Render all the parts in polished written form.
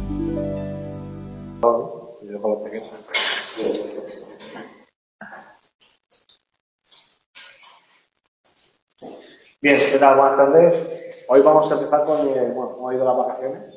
Bien, ¿qué tal? Buenas tardes. Hoy vamos a empezar con, ¿cómo ha ido las vacaciones?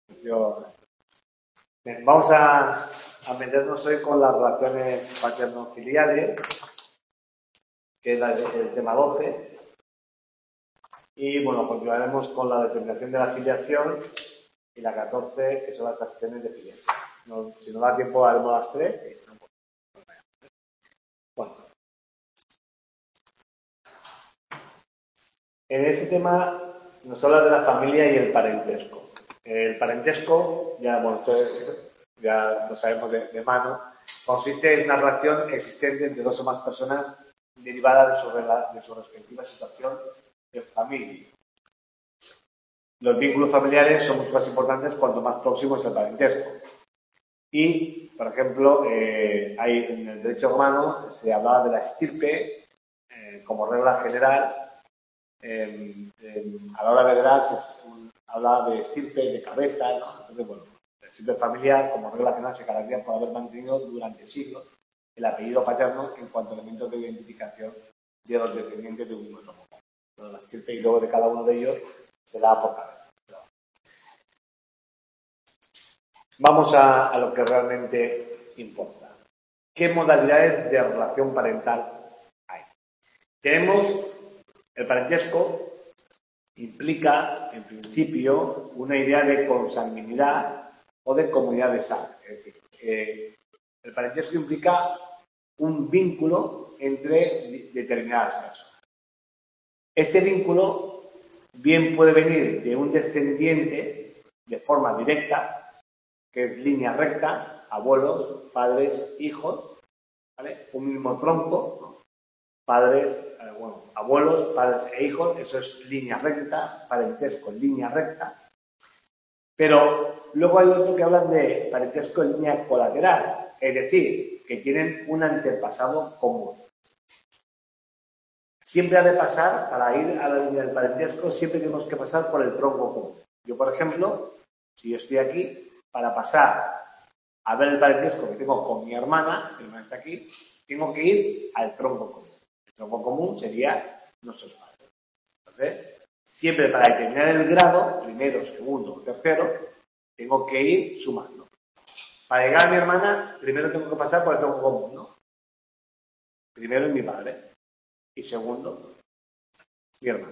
Bien, vamos a meternos hoy con las relaciones paterno-filiales, que es el tema 12. Y bueno, continuaremos con la determinación de la filiación y la 14, que son las acciones de filiación. No, si nos da tiempo, haremos las 3. Bueno. En este tema nos habla de la familia y el parentesco. El parentesco, ya lo sabemos de mano, consiste en una relación existente entre dos o más personas derivada de su respectiva situación en familia. Los vínculos familiares son mucho más importantes cuanto más próximo es el parentesco. Y, por ejemplo, en el derecho romano se hablaba de la estirpe como regla general. A la hora de edad se habla de estirpe, de cabeza, ¿no? Entonces, bueno, la estirpe familiar, como regla general, se caracteriza por haber mantenido durante siglos el apellido paterno en cuanto a elementos de identificación de los descendientes de un mismo tronco. La estirpe y luego de cada uno de ellos se da por cabeza. Vamos a lo que realmente importa. ¿Qué modalidades de relación parental hay? Tenemos el parentesco. Implica, en principio, una idea de consanguinidad o de comunidad de sangre. Es decir, el parentesco implica un vínculo entre determinadas personas. Ese vínculo bien puede venir de un descendiente de forma directa, que es línea recta, abuelos, padres, hijos, ¿vale? Un mismo tronco, ¿no? Padres, abuelos, padres e hijos, eso es línea recta, parentesco en línea recta. Pero luego hay otro que hablan de parentesco en línea colateral, es decir, que tienen un antepasado común. Siempre ha de pasar, para ir a la línea del parentesco, siempre tenemos que pasar por el tronco común. Yo, por ejemplo, si yo estoy aquí, para pasar a ver el parentesco que tengo con mi hermana está aquí, tengo que ir al tronco común. El tronco común sería nuestros padres. Entonces, siempre para determinar el grado, primero, segundo o tercero, tengo que ir sumando. Para llegar a mi hermana, primero tengo que pasar por el tronco común, ¿no? Primero es mi padre y segundo, mi hermana.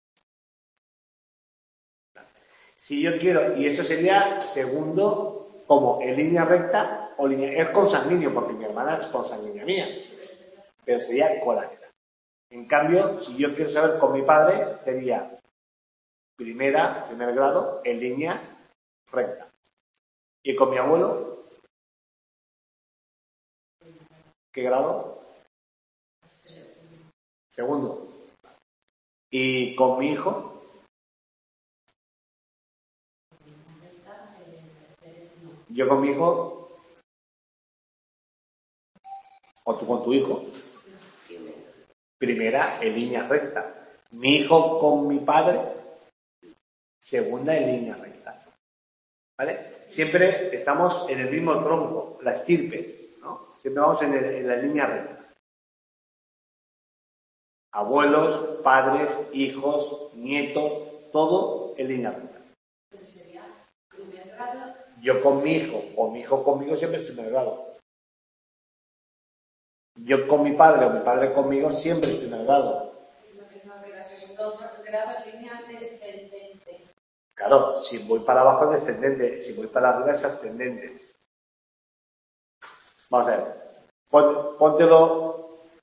Si yo quiero, y eso sería segundo como en línea recta o línea, es consanguíneo porque mi hermana es consanguínea mía, pero sería colateral. En cambio, si yo quiero saber con mi padre, sería primer grado, en línea recta. Y con mi abuelo, ¿qué grado? Segundo. Y con mi hijo, yo con mi hijo, o tú con tu hijo, primera en línea recta. Mi hijo con mi padre, segunda en línea recta. ¿Vale? Siempre estamos en el mismo tronco, la estirpe, ¿no? Siempre vamos en la línea recta. Abuelos, padres, hijos, nietos, todo en línea recta. Pero sería primer grado. Yo con mi hijo o mi hijo conmigo siempre es primer grado. Yo con mi padre o mi padre conmigo siempre es primer grado. Segundo grado en línea descendente. Claro, si voy para abajo es descendente, si voy para arriba es ascendente. Vamos a ver. Póntelo.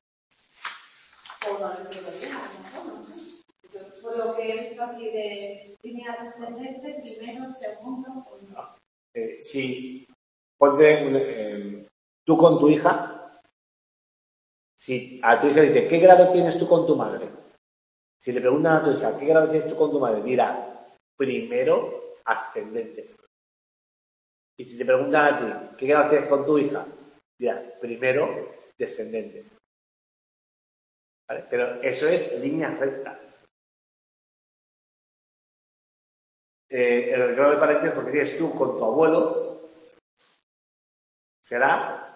O no lo entiendo bien, ¿no? Por lo que he visto aquí de línea descendente, primero, segundo. No. Si ponte tú con tu hija, si a tu hija le dices, ¿qué grado tienes tú con tu madre? Si le preguntan a tu hija, ¿qué grado tienes tú con tu madre? Dirá, primero ascendente. Y si te preguntan a ti, ¿qué grado tienes con tu hija? Dirá, primero descendente. ¿Vale? Pero eso es línea recta. el grado de parentesco que tienes tú con tu abuelo será...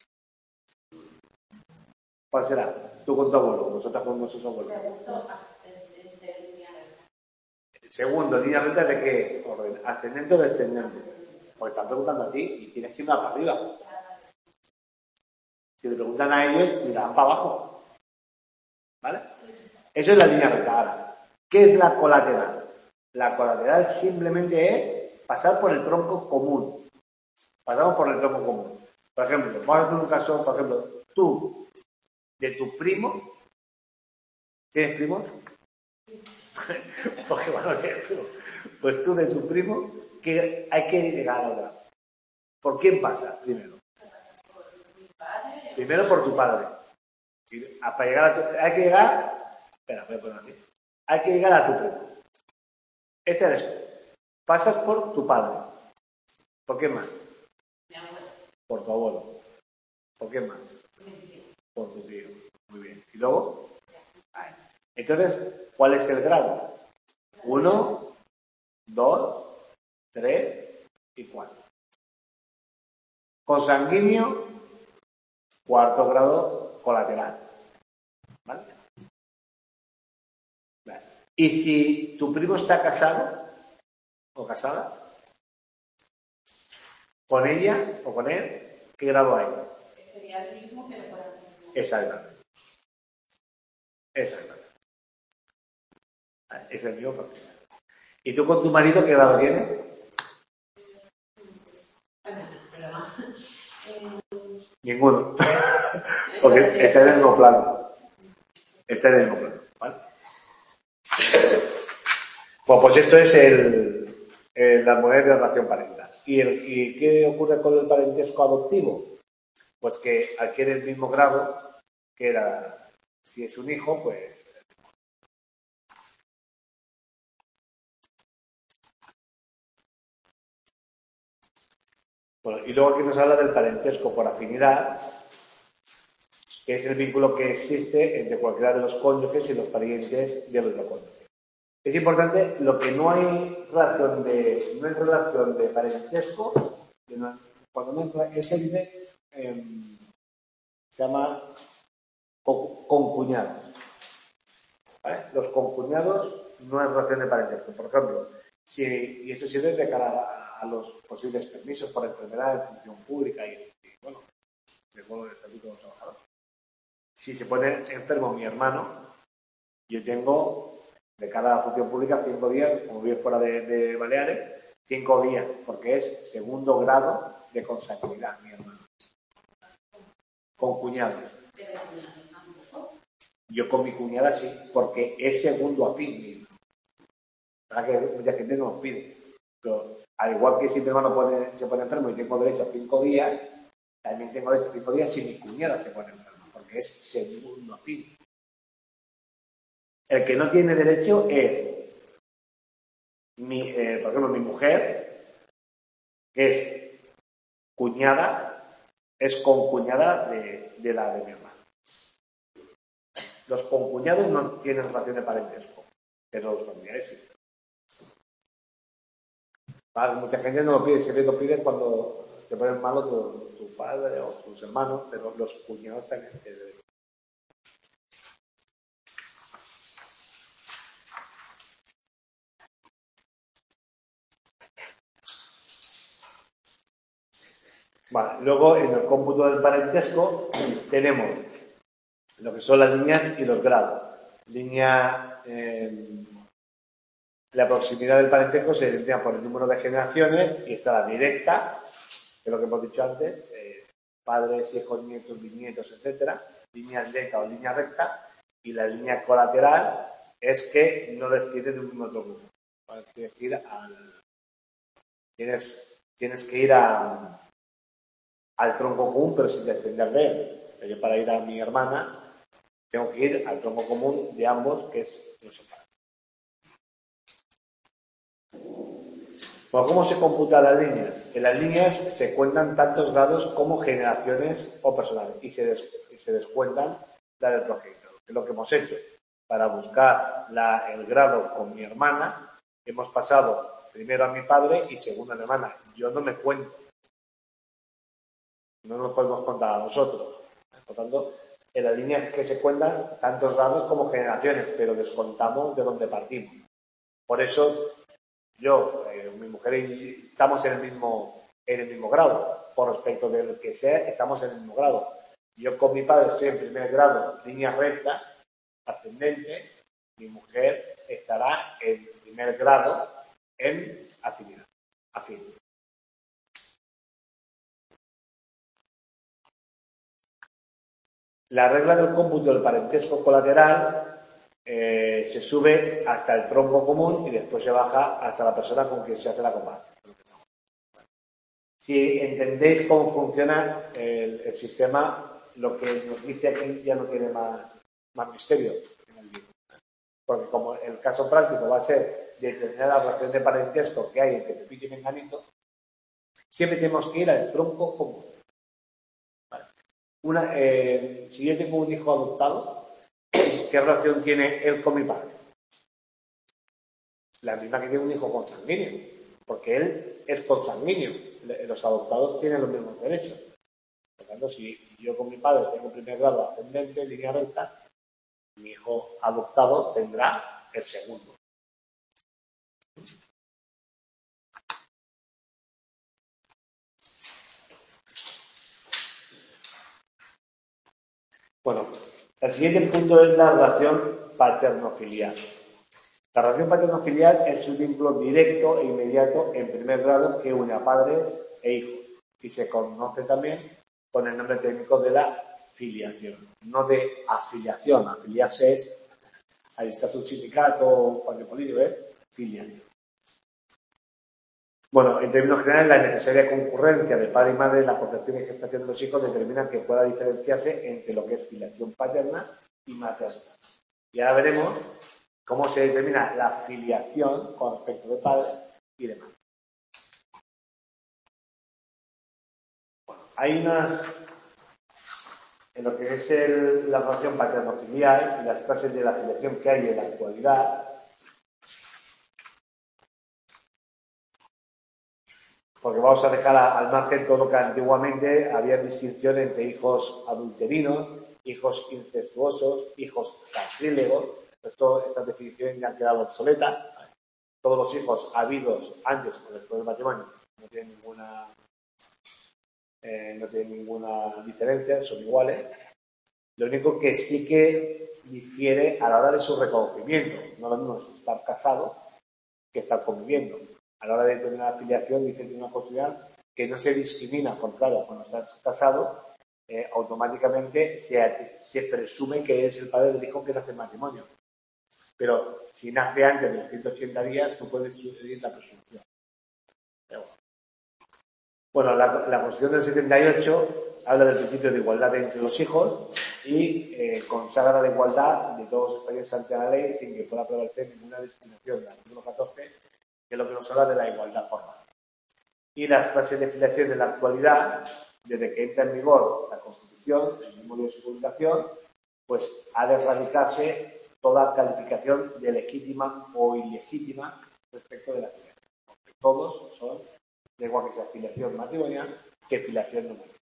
¿Cuál será? Tú con tu abuelo, vosotras con vuestros abuelos. Segundo ascendente de línea recta. Segundo, línea recta de qué orden, ascendente o descendente. Porque están preguntando a ti y tienes que ir más para arriba. Si le preguntan a ellos, mirarán para abajo. ¿Vale? Eso es la línea recta. Ahora, ¿qué es la colateral? La colateral simplemente es pasar por el tronco común. Pasamos por el tronco común. Por ejemplo, vamos a hacer un caso, por ejemplo, tú, de tu primo, ¿tienes primos? Porque bueno, pues tú de tu primo, que hay que llegar ahora. ¿Por quién pasa primero? Primero por tu padre. Y para llegar a tu, hay que llegar, espera, voy a ponerlo así. Hay que llegar a tu primo. Ese eres tú. Pasas por tu padre. ¿Por qué más? Mi abuelo. Por tu abuelo. ¿Por qué más? Por tu tío. Muy bien. ¿Y luego? Ahí. Entonces, ¿cuál es el grado? 1, 2, 3 y 4. Consanguíneo, cuarto grado colateral. ¿Vale? Vale. Y si tu primo está casado o casada, con ella o con él, ¿qué grado hay? Sería el mismo que le fuera el mismo. Exactamente. Exactamente. Vale, es el mismo porque... ¿Y tú con tu marido qué grado tienes? Ninguno. Porque está en el mismo plano. Está en el mismo plano. ¿Vale? Bueno, pues esto es la modalidad de relación parental. ¿Y qué ocurre con el parentesco adoptivo? Pues que adquiere el mismo grado que era, si es un hijo, pues... Bueno, y luego aquí nos habla del parentesco por afinidad, que es el vínculo que existe entre cualquiera de los cónyuges y los parientes del otro cónyuge. Es importante, lo que no hay relación de parentesco, cuando no entra, es el de, se llama concuñados. ¿Vale? Los concuñados no es relación de parentesco. Por ejemplo, y esto sirve de cara a los posibles permisos por enfermedad en función pública y bueno, según el Estatuto de los Trabajadores. Si se pone enfermo mi hermano, yo tengo, de cara a la función pública, 5 días, como vive fuera de Baleares, 5 días, porque es segundo grado de consanguinidad, mi hermano. Con cuñados. Yo con mi cuñada sí, porque es segundo afín mío. Para que mucha gente no nos pide. Pero, al igual que si mi hermano se pone enfermo y tengo derecho a 5 días, también tengo derecho a 5 días si mi cuñada se pone enferma, porque es segundo afín. El que no tiene derecho es, por ejemplo, mi mujer, que es cuñada, es concuñada de la de mi hermano. Los concuñados no tienen relación de parentesco, pero los familiares sí. Mucha gente no lo pide, siempre lo pide cuando se ponen malos tu padre o tus hermanos, pero los cuñados también tienen derecho. Vale, luego en el cómputo del parentesco tenemos lo que son las líneas y los grados. La proximidad del parentesco se determina por el número de generaciones y está la directa, que es lo que hemos dicho antes, padres, hijos, nietos, bisnietos, etcétera, línea directa o línea recta, y la línea colateral es que no desciende de un otro grupo. Tienes que ir al tronco común, pero sin descender de él. O sea, yo para ir a mi hermana tengo que ir al tronco común de ambos, que es los separados. Bueno, ¿cómo se computan las líneas? En las líneas se cuentan tantos grados como generaciones o personales y se descuentan la del progenitor. Es lo que hemos hecho. Para buscar el grado con mi hermana, hemos pasado primero a mi padre y segundo a mi hermana. Yo no me cuento. No nos podemos contar a nosotros. Por tanto, en las líneas que se cuentan, tantos grados como generaciones, pero descontamos de dónde partimos. Por eso, yo, mi mujer y estamos en el mismo grado. Por respecto del que sea, estamos en el mismo grado. Yo con mi padre estoy en primer grado, línea recta, ascendente. Mi mujer estará en primer grado en afinidad. Afín. La regla del cómputo del parentesco colateral se sube hasta el tronco común y después se baja hasta la persona con quien se hace la comparación. Si entendéis cómo funciona el sistema, lo que nos dice aquí ya no tiene más misterio en el libro. Porque como el caso práctico va a ser determinar la relación de parentesco que hay entre Pepito y Menganito, siempre tenemos que ir al tronco común. Si yo tengo un hijo adoptado, ¿qué relación tiene él con mi padre? La misma que tiene un hijo consanguíneo, porque él es consanguíneo. Los adoptados tienen los mismos derechos. Por lo tanto, si yo con mi padre tengo primer grado ascendente, línea recta, mi hijo adoptado tendrá el segundo. Bueno, el siguiente punto es la relación paterno-filial. La relación paterno-filial es el vínculo directo e inmediato en primer grado que une a padres e hijos y se conoce también con el nombre técnico de la filiación, no de afiliación. Afiliarse es alistarse a un sindicato o cualquier político, es filiación. Bueno, en términos generales, la necesaria concurrencia de padre y madre en la protección y gestación de los hijos determina que pueda diferenciarse entre lo que es filiación paterna y materna. Y ahora veremos cómo se determina la filiación con respecto de padre y de madre. Bueno, hay en lo que es la relación paterno-filial y las clases de la filiación que hay en la actualidad, porque vamos a dejar al margen todo lo que antiguamente había distinción entre hijos adulterinos, hijos incestuosos, hijos sacrílegos. Estas definiciones ya han quedado obsoletas. Todos los hijos habidos antes o después del matrimonio no tienen ninguna diferencia, son iguales. Lo único que sí que difiere a la hora de su reconocimiento. No lo mismo es estar casado que estar conviviendo. A la hora de determinar la filiación, dice el Tribunal Constitucional que no se discrimina, por claro, cuando estás casado, automáticamente se presume que es el padre del hijo que nace en matrimonio. Pero si nace antes de los 180 días, tú puedes sugerir la presunción. Bueno, la Constitución del 78 habla del principio de igualdad entre los hijos y consagra la igualdad de todos los españoles ante la ley sin que pueda prevalecer ninguna discriminación. El artículo 14, que es lo que nos habla de la igualdad formal. Y las clases de filiación de la actualidad, desde que entra en vigor la Constitución, el mismo día de su publicación, pues ha de erradicarse toda calificación de legítima o ilegítima respecto de la filiación. Porque todos son, da igual que sea filiación matrimonial que filiación no matrimonial.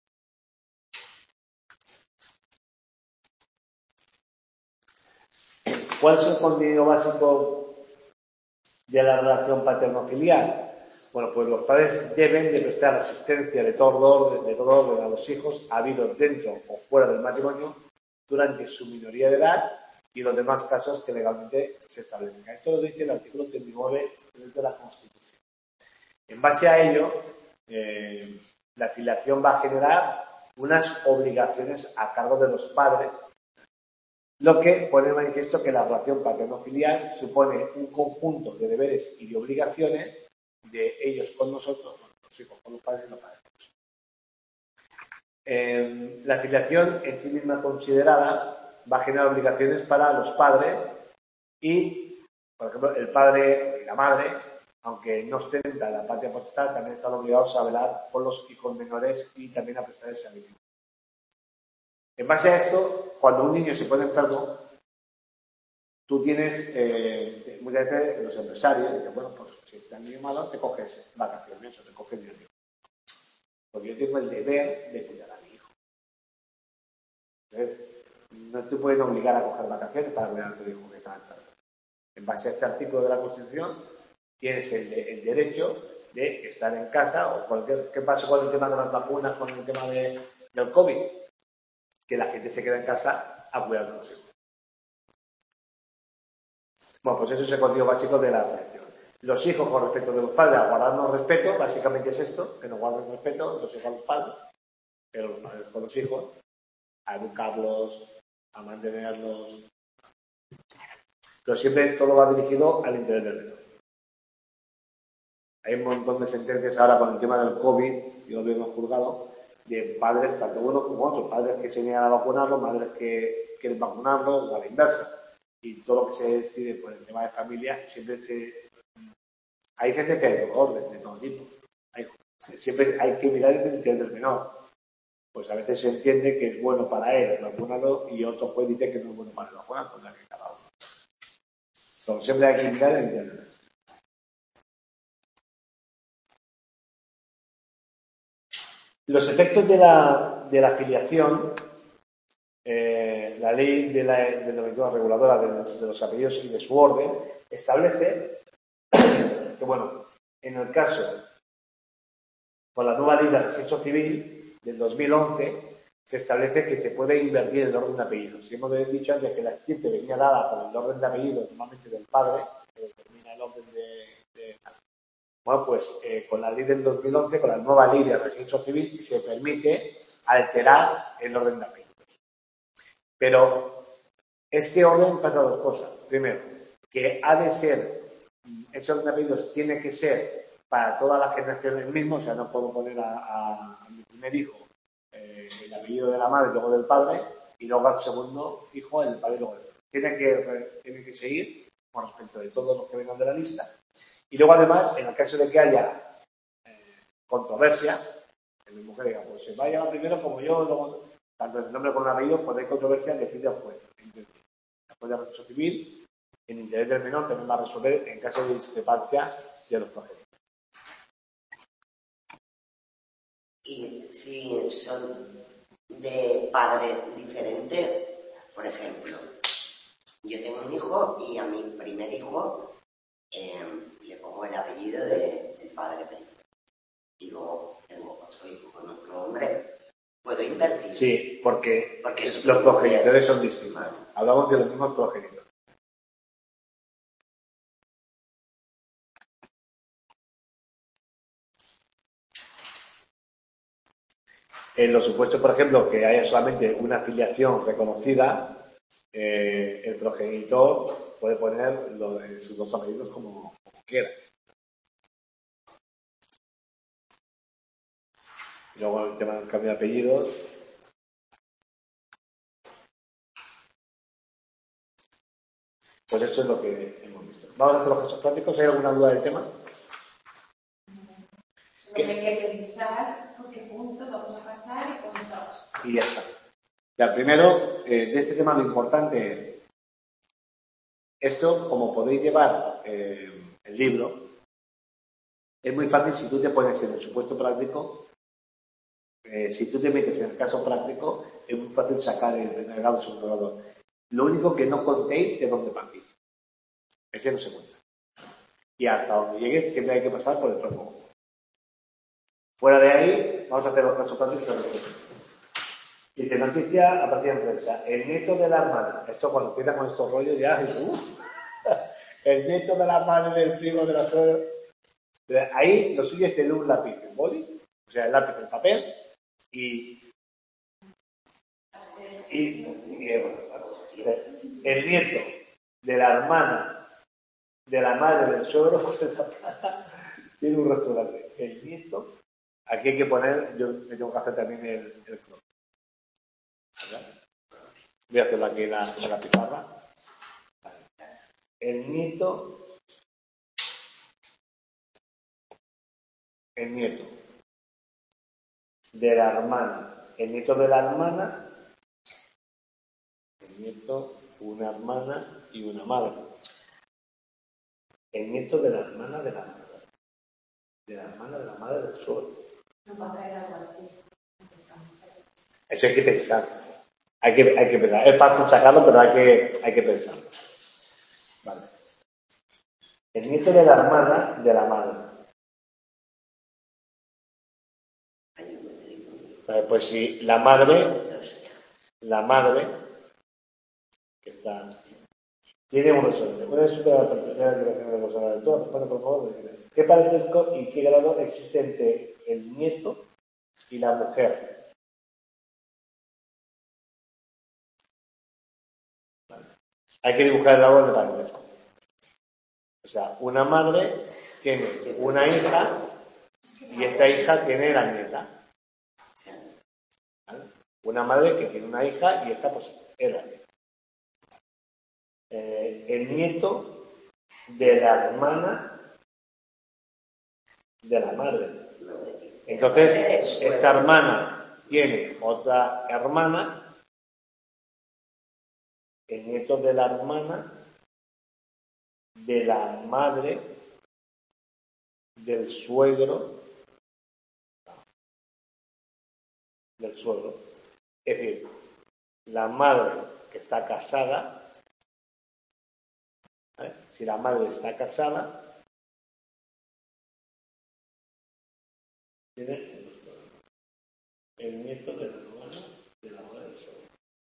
¿Cuál es el contenido básico de la relación paterno-filial? Bueno, pues los padres deben de prestar asistencia de todo orden a los hijos habidos dentro o fuera del matrimonio durante su minoría de edad y los demás casos que legalmente se establezcan. Esto lo dice el artículo 39 de la Constitución. En base a ello, la filiación va a generar unas obligaciones a cargo de los padres, lo que pone de manifiesto que la relación paterno-filial supone un conjunto de deberes y de obligaciones de ellos con nosotros, los hijos con los padres y los padres con nosotros. La filiación en sí misma considerada va a generar obligaciones para los padres y, por ejemplo, el padre y la madre, aunque no ostenta la patria potestad, también están obligados a velar por los hijos menores y también a prestar ese alimento. En base a esto, cuando un niño se pone enfermo, tú tienes, muchas veces los empresarios, dicen, bueno, pues si está el niño malo, te coges vacaciones o te coges días libres. Porque yo tengo el deber de cuidar a mi hijo. Entonces, no te pueden obligar a coger vacaciones para cuidar a tu hijo que está enfermo. En base a este artículo de la Constitución, tienes el derecho de estar en casa o cualquier... ¿Qué pasa con el tema de las vacunas, con el tema del COVID? Que la gente se queda en casa a cuidar de los hijos. Bueno, pues eso es el código básico de la afiliación. Los hijos con respecto de los padres, a guardarnos respeto, básicamente es esto, que nos guarden respeto, los hijos a los padres, pero los padres con los hijos, a educarlos, a mantenerlos. Pero siempre todo va dirigido al interés del menor. Hay un montón de sentencias ahora con el tema del COVID, y lo hemos juzgado, de padres, tanto unos como otros, padres que se niegan a vacunarlo, madres que quieren vacunarlo, o a la inversa. Y todo lo que se decide por el tema de familia, siempre hay gente que hay orden de todo tipo. Siempre hay que mirar el interés del menor. Pues a veces se entiende que es bueno para él vacunarlo y otro juez dice que no es bueno para él vacunarlo, pues que cada uno. Entonces siempre hay que mirar el interés del menor. Los efectos de la afiliación, la ley de la normativa reguladora de los apellidos y de su orden establece que, bueno, en el caso, con la nueva ley de registro civil del 2011, se establece que se puede invertir el orden de apellidos. Y hemos dicho antes que la estirpe venía dada por el orden de apellidos, normalmente del padre, que determina el orden de... Bueno, pues con la ley del 2011, con la nueva ley de registro civil, se permite alterar el orden de apellidos. Pero este orden pasa dos cosas. Primero, que ha de ser, ese orden de apellidos tiene que ser para todas las generaciones el mismo, o sea, no puedo poner a mi primer hijo el apellido de la madre y luego del padre, y luego al segundo hijo el padre y luego el padre. Tiene que seguir con respecto de todos los que vengan de la lista. Y luego, además, en el caso de que haya controversia, que mi mujer diga, pues se va a llevar primero como yo, luego, tanto el nombre como el apellido, cuando hay controversia, decide al juez. Después del registro civil, en interés del menor también va a resolver en caso de discrepancia de los progenitores. Y si son de padre diferente, por ejemplo, yo tengo un hijo y a mi primer hijo le pongo el apellido del padre primero. Y luego tengo otro hijo con otro hombre. ¿Puedo invertir? Sí, porque los progenitores son distintos. Hablamos de los mismos progenitores. En los supuestos, por ejemplo, que haya solamente una filiación reconocida, el progenitor puede poner sus dos apellidos como quiera. Luego el tema del cambio de apellidos. Pues esto es lo que hemos visto. Vamos a hacer los casos prácticos. ¿Hay alguna duda del tema? Lo que hay que revisar, por qué punto vamos a pasar y cuándo vamos. Y ya está. Ya, primero, de este tema lo importante es esto, como podéis llevar el libro, es muy fácil si tú te pones en el supuesto práctico, si tú te metes en el caso práctico, es muy fácil sacar el primer grado, el segundo grado. Lo único que no contéis es dónde partís. Ese no se cuenta. Y hasta donde llegues siempre hay que pasar por el tronco. Fuera de ahí, vamos a hacer los casos prácticos. Dice, noticia aparecida en prensa. El nieto de la hermana. Esto cuando empieza con estos rollos ya es... El nieto de la madre del primo de la suegra. Ahí lo suyo es tener un lápiz, el boli, o sea, el lápiz, el papel, y el nieto de la hermana de la madre del suegro tiene un restaurante. El nieto, aquí hay que poner, yo me tengo que hacer también el crono. Voy a hacerlo aquí en la pizarra. El nieto de la hermana, el nieto de la hermana, el nieto, una hermana y una madre. El nieto de la hermana de la madre. de la hermana de la madre del suegro. No va a caer algo así. Eso hay que pensar. Hay que pensar. Es fácil sacarlo, pero hay que pensarlo. Vale. El nieto de la hermana de la madre. Vale, pues si la madre que está tiene uno solo. ¿Cuál es la perspectiva de la persona de todo? Bueno, por favor, decime. ¿Qué parentesco y qué grado existe entre el nieto y la mujer? Vale. Hay que dibujar el árbol de parentesco. O sea, una madre tiene una hija y esta hija tiene la nieta. ¿Vale? Una madre que tiene una hija y esta pues es la nieta. El nieto de la hermana de la madre. Entonces, esta hermana tiene otra hermana, el nieto de la hermana de la madre del suegro. Es decir, la madre que está casada, ¿vale? Si la madre está casada, tiene el nieto de la hermana de la madre del suegro.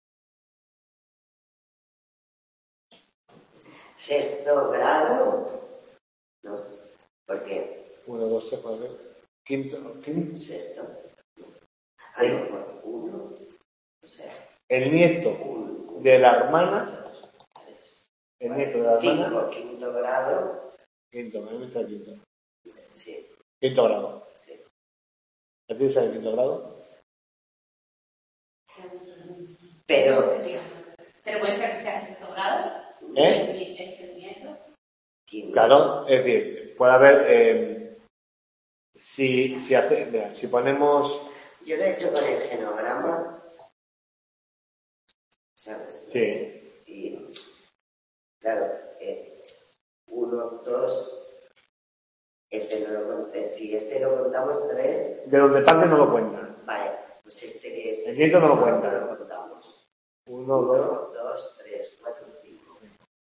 ¿Sexto grado? No, porque 1, 2, 3, 4, quinto. sexto. Algo, uno, o sea, El nieto de la hermana, el nieto de la hermana, quinto grado, quinto, me gusta el quinto. sí, Quinto grado. sí. ¿A ti sabes el quinto grado? Pero puede ser que sea sexto grado. Es el nieto. Claro, es decir, puede haber, si ponemos... Yo lo he hecho con el genograma, ¿sabes? Sí. Y, claro, 1, 2, este no lo conté. Si este lo contamos 3. De donde parte no lo cuenta. Vale, pues este que es. El nieto no lo cuenta. No lo contamos. 1, 2, 2, 3, 4, 5.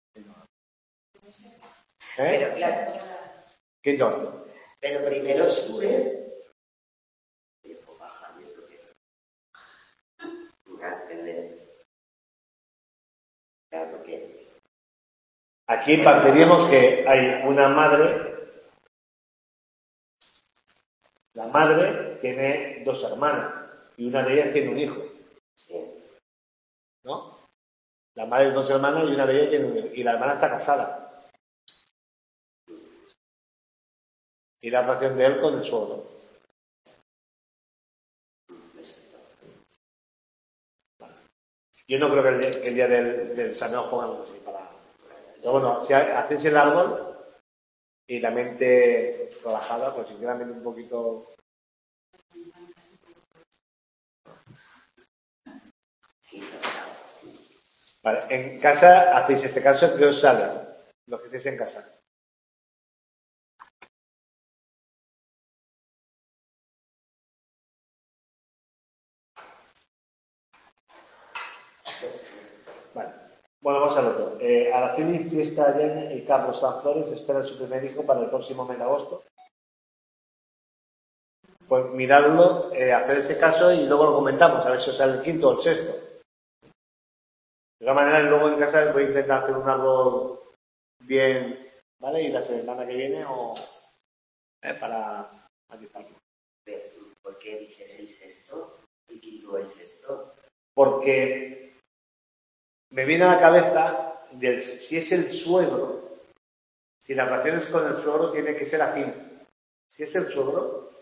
¿eh? Pero claro, Quinto grado. pero primero sube. Y después baja, y esto que. Unas tendencias. Claro que. Aquí partiríamos que hay una madre. La madre tiene 2 hermanas y una de ellas tiene un hijo. Sí. ¿No? La madre tiene 2 hermanas y una de ellas tiene un hijo. Y la hermana está casada. Y la relación de él con el suegro. Yo no creo que el día del examen os pongan así para... Pero bueno, si hacéis el árbol y la mente relajada, pues sinceramente un poquito... Vale, en casa hacéis este caso, que os sale, los que estéis en casa. Vale. Bueno, vamos al otro. Araceli Fiesta Allende y Carlos Sanflores esperan su primer hijo para el próximo mes de agosto. Pues miradlo, hacer ese caso y luego lo comentamos, a ver si os sale el quinto o el sexto. De todas maneras, luego en casa voy a intentar hacer un árbol bien, ¿vale? Y la semana que viene para matizarlo. ¿Por qué dices el sexto? ¿El quinto o el sexto? Porque me viene a la cabeza si es el suegro, si las relaciones con el suegro tiene que ser afín. Si es el suegro,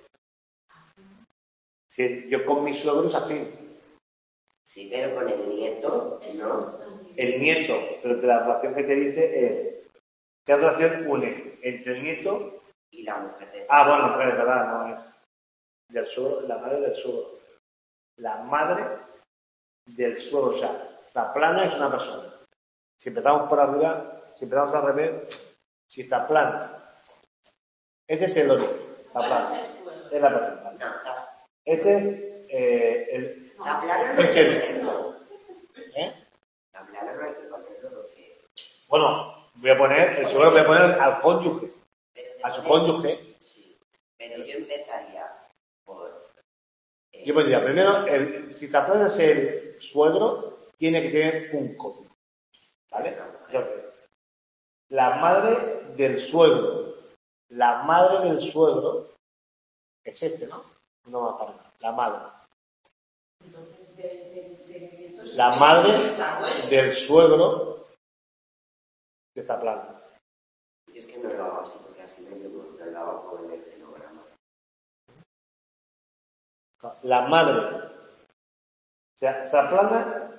si yo con mi suegro es afín. Sí, pero con el nieto, ¿no? El nieto, pero la relación que te dice es, ¿qué relación une entre el nieto y la mujer de... bueno, mujer, es verdad, no es del suegro, la madre del suegro. La madre del suegro, o sea, la plana es una persona. Si empezamos por arriba, si empezamos al revés, si está plana, ese es el origen. Zaplana. Es el suelo. Es la principal. No, Este es el... Zaplana no hay Es que el... ponerlo. ¿Eh? Zaplana no hay que ponerlo porque... Bueno, voy a poner, el suegro voy a poner al cónyuge. Pero te A su pones- cónyuge. Sí, pero yo empezaría por... Yo pondría primero, si Zaplana es el suegro, tiene que tener un cónyuge. ¿Vale? Entonces, la madre del suegro. La madre del suegro es este, ¿no? No va para nada. La madre. Entonces, del nieto es- La es madre un bisabuelo. del suegro de Zaplana. Yo es que no lo hago así porque así me llevo, no lo hago con el fenograma. La madre. O sea, Zaplana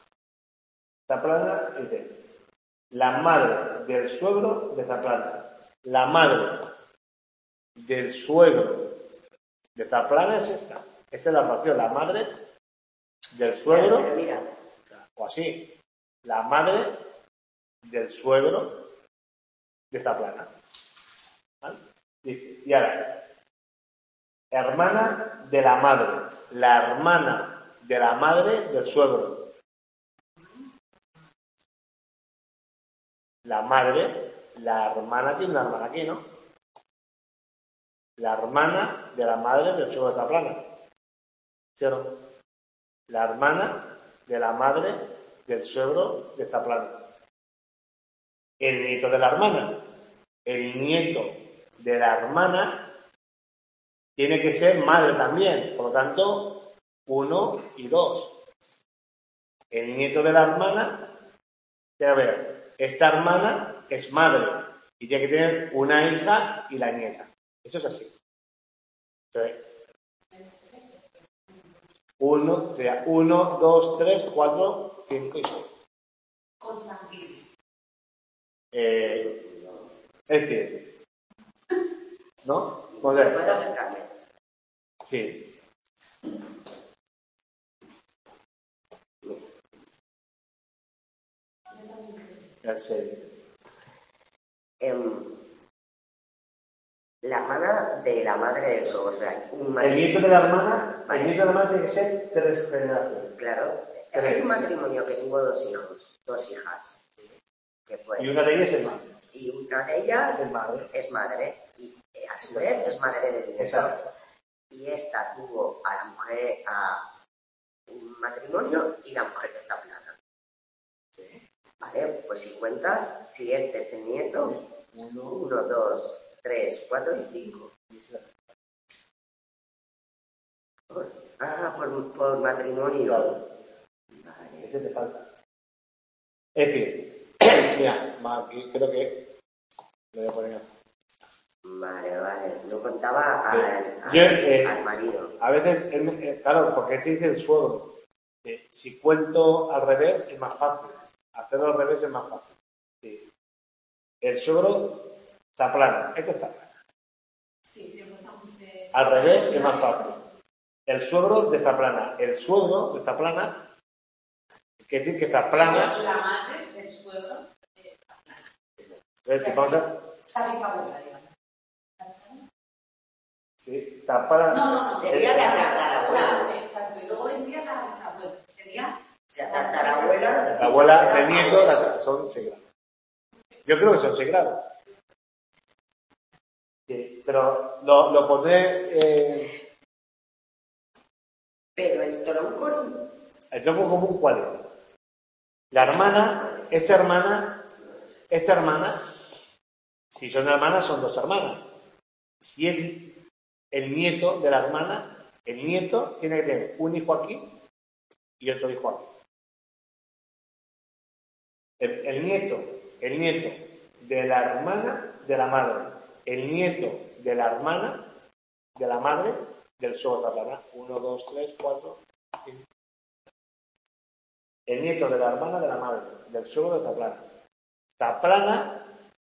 dice, la madre del suegro de Zaplana. La madre del suegro de Zaplana es esta. Esta es la fracción, la madre del suegro, Pero mira, o así, la madre del suegro de Zaplana. ¿Vale? Dice, y ahora, hermana de la madre, la hermana de la madre del suegro. La madre, la hermana tiene una hermana aquí, ¿no? La hermana de la madre del suegro de Zaplana. ¿Sí o no? La hermana de la madre del suegro de Zaplana. El nieto de la hermana. El nieto de la hermana tiene que ser madre también. Por lo tanto, 1 y 2. El nieto de la hermana, a ver, esta hermana es madre y tiene que tener una hija y la nieta. Eso es así. Entonces, 1, 2, 3, 4, 5 y 6. Consanguíneo. Es decir, ¿no? Joder, ¿puedo acercarme? sí. Ya sé. La hermana de la madre del suegro, o sea, un El matrimonio. nieto de la hermana, Vale. el nieto de la hermana tiene que ser 3 generaciones. Claro, hay un matrimonio que tuvo 2 hijos, 2 hijas. Que fue, Y una de ellas es madre. y una de ellas Es madre. es madre, y a su vez es madre del nieto. Exacto. Y esta tuvo a la mujer, a un matrimonio y la mujer de Zaplana. Vale, pues si cuentas, si este es el nieto, 1, 2, 3, 4 y 5. Por matrimonio. Claro. Vale. Ese te falta. Es decir, mira, aquí creo que lo voy a poner. Vale. No contaba Yo, al marido. A veces, claro, porque se dice el suegro. Si cuento al revés es más fácil. Hacerlo al revés es más fácil. Sí. El suegro está plano. Este está plano. Sí, siempre estamos de... Al revés es más fácil. El suegro de Zaplana. El suegro de Zaplana quiere decir que Zaplana. La madre del suegro. Entonces, si vamos a. La bisabuela, digamos. Sí, Zaplana. No. Sería la tatarabuela. Exacto. Y luego vendría la bisabuela. Sería... O sea, tatarabuela. La abuela, bisabuela, el nieto, son 6 grados. Yo creo que son 6 grados. Sí, pero lo pondré. Pero el tronco. El tronco común, ¿cuál es? La hermana, esta hermana, si son hermanas, son 2 hermanas. Si es el nieto de la hermana, el nieto tiene que tener un hijo aquí y otro hijo aquí. El nieto de la hermana de la madre, el nieto de la hermana de la madre del suegro de Zaplana. 1, 2, 3, 4, 5. El nieto de la hermana de la madre del suegro de Zaplana. Zaplana,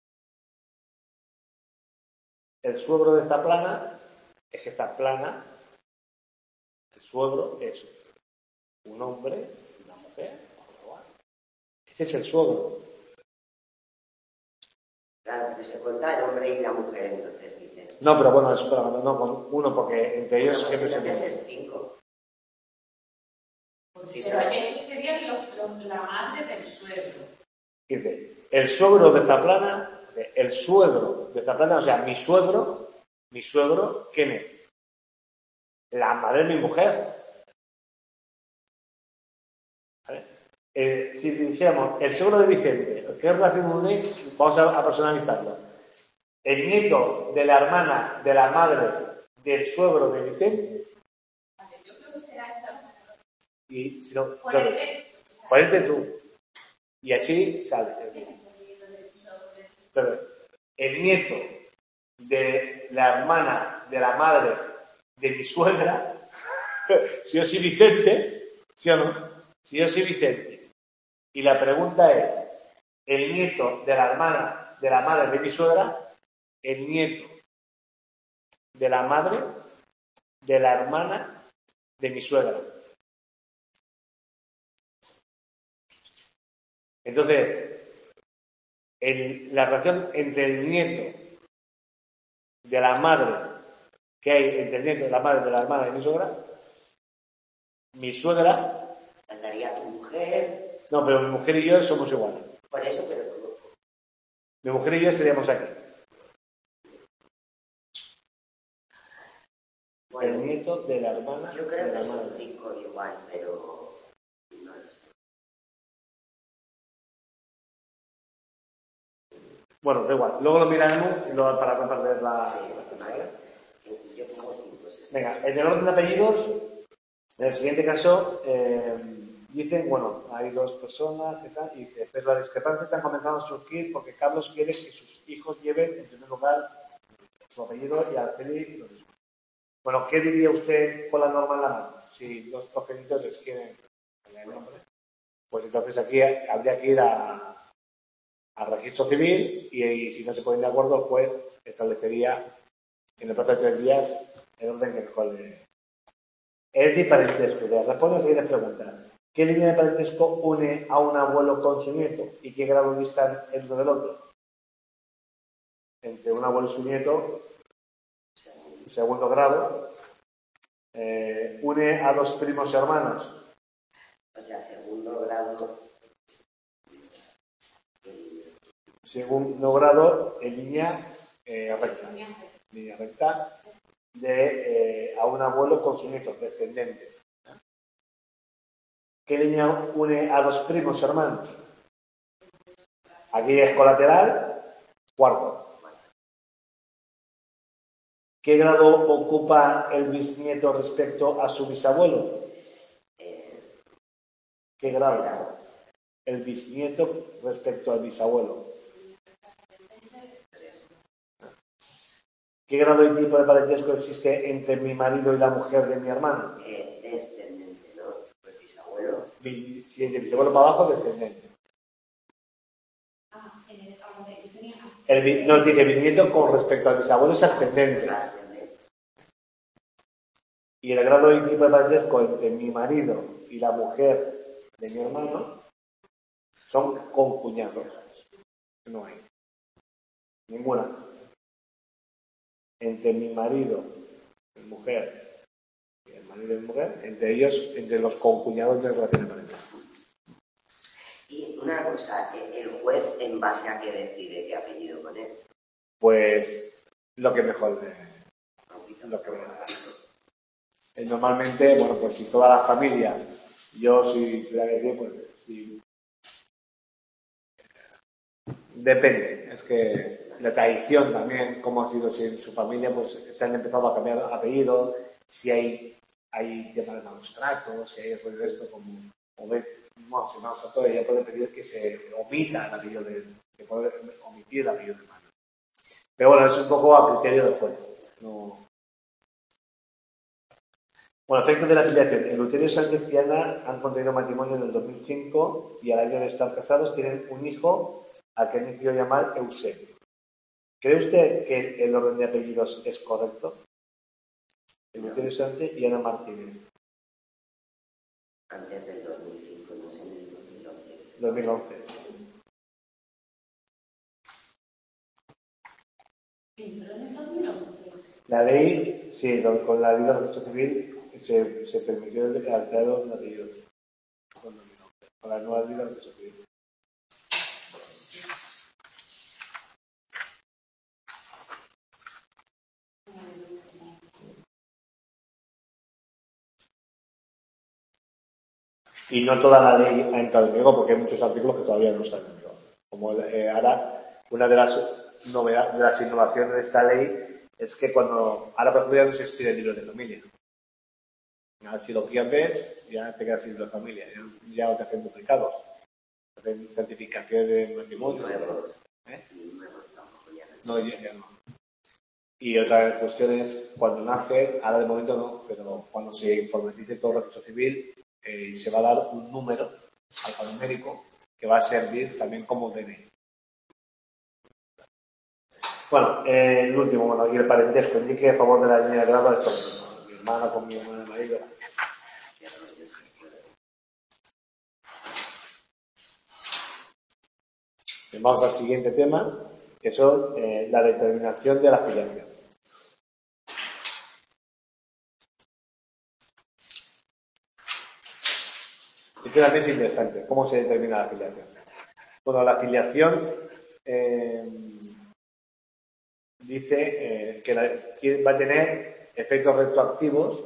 el suegro de Zaplana, es que Zaplana, el suegro es un hombre y una mujer. Ese es el suegro. Claro, que se cuenta el hombre y la mujer, entonces dices. No, pero bueno, no con uno, porque entre ellos Bueno, pues siempre entonces es 5. Sí, Pero eso sería la madre del suegro. Dice, el suegro de Zaplana, o sea, mi suegro, ¿quién es? La madre de mi mujer. ¿Vale? Si dijéramos, el suegro de Vicente, ¿qué relación une? Vamos a personalizarlo. El nieto de la hermana de la madre del suegro de Vicente. Yo creo que será esta. Y si no, Ponerte tú. Y así sale. Entonces, el nieto de la hermana de la madre de mi suegra, si yo soy Vicente, ¿sí o no? Si yo soy Vicente, y la pregunta es, el nieto de la hermana de la madre de mi suegra, el nieto de la madre de la hermana de mi suegra. Entonces, la relación entre el nieto de la madre que hay entre el nieto de la madre de la hermana de mi suegra, Faltaría tu mujer. no, pero mi mujer y yo somos iguales. Por eso, pero Mi mujer y yo seríamos aquí. bueno, el nieto de la hermana. yo creo de que la son madre. 5 igual, pero no lo sé. Bueno, da igual. Luego lo miraremos y luego para compartir la. Sí, ¿vale? Yo pongo 5. Venga, en el orden de apellidos, en el siguiente caso, dicen, bueno, hay dos personas y tal, y dice, pero las discrepancias están comenzando a surgir porque Carlos quiere que sus hijos lleven, en primer lugar, su apellido y Araceli lo mismo. Bueno, ¿qué diría usted con la norma en la mano? Si dos progenitores quieren el nombre, pues entonces aquí habría que ir al registro civil y si no se ponen de acuerdo, el juez establecería en el plazo de 3 días el orden que mejor le. Es decir, parentesco. Responde a la siguiente pregunta. ¿Qué línea de parentesco une a un abuelo con su nieto y qué grado distan el uno del otro? Entre un abuelo y su nieto, segundo grado, une a dos primos hermanos. O sea, segundo grado. Segundo grado en línea recta. Línea recta a un abuelo con su nieto, descendente. ¿Qué línea une a dos primos hermanos? Aquí es colateral, cuarto. ¿Qué grado ocupa el bisnieto respecto a su bisabuelo? ¿Qué grado? El bisnieto respecto al bisabuelo. ¿Qué grado y tipo de parentesco existe entre mi marido y la mujer de mi hermano? Descendente, ¿no? Pues bisabuelo. Si es de bisabuelo para abajo, descendente. No dice bisnieto con respecto al bisabuelo es ascendente. Y el grado y tipo de parentesco entre mi marido y la mujer de mi hermano son concuñados. No hay. Ninguna. Entre mi marido, mi mujer y el marido de mi mujer, entre ellos, entre los concuñados de relaciones parentales. Y una cosa, el juez en base a qué decide qué apellido poner. Pues lo que mejor normalmente, bueno, pues si toda la familia, yo si tuviera que decir, pues si depende, es que la tradición también, como ha sido si en su familia, pues se han empezado a cambiar apellidos, si hay tema de malos tratos, si hay rollo de esto, como no, si vamos a todo, ella puede pedir que se omita el apellido se puede omitir el apellido de mano. Pero bueno, es un poco a criterio del juez. No. Bueno, efectos de la filiación. Eleuterio Sánchez y Ana han contraído matrimonio en el 2005 y al año de estar casados tienen un hijo al que han decidido llamar Eusebio. ¿Cree usted que el orden de apellidos es correcto? Eleuterio Sánchez y Ana Martínez. Antes del 2005, no sé, en el 2011. 2011. La ley, sí, con la ley del registro civil se permitió el alterado de apellidos. Con la nueva ley del registro civil. Y no toda la ley ha entrado en vigor porque hay muchos artículos que todavía no están en vigor. Como ahora, una de las novedades, de las innovaciones de esta ley es que ahora por ejemplo ya no se expide el libro de familia. Ahora si lo pierdes, ya te quedas sin libro de familia. Ya te hacen duplicados. Te hacen certificaciones de matrimonio. No, ya no. Y otra cuestión es, cuando nace, ahora de momento no, pero cuando se informatice todo el registro civil, se va a dar un número alfanumérico que va a servir también como DNI. Bueno, el último, y el parentesco, indique a favor de la línea de grado de esto. Mi hermana con mi hermana de marido. Bien, vamos al siguiente tema, que son la determinación de la filiación. Esto también es interesante. ¿Cómo se determina la filiación? Bueno, la filiación dice que va a tener efectos retroactivos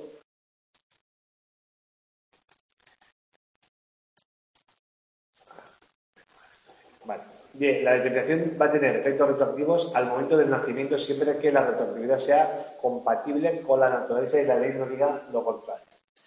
la determinación va a tener efectos retroactivos al momento del nacimiento siempre que la retroactividad sea compatible con la naturaleza y la ley no diga lo contrario.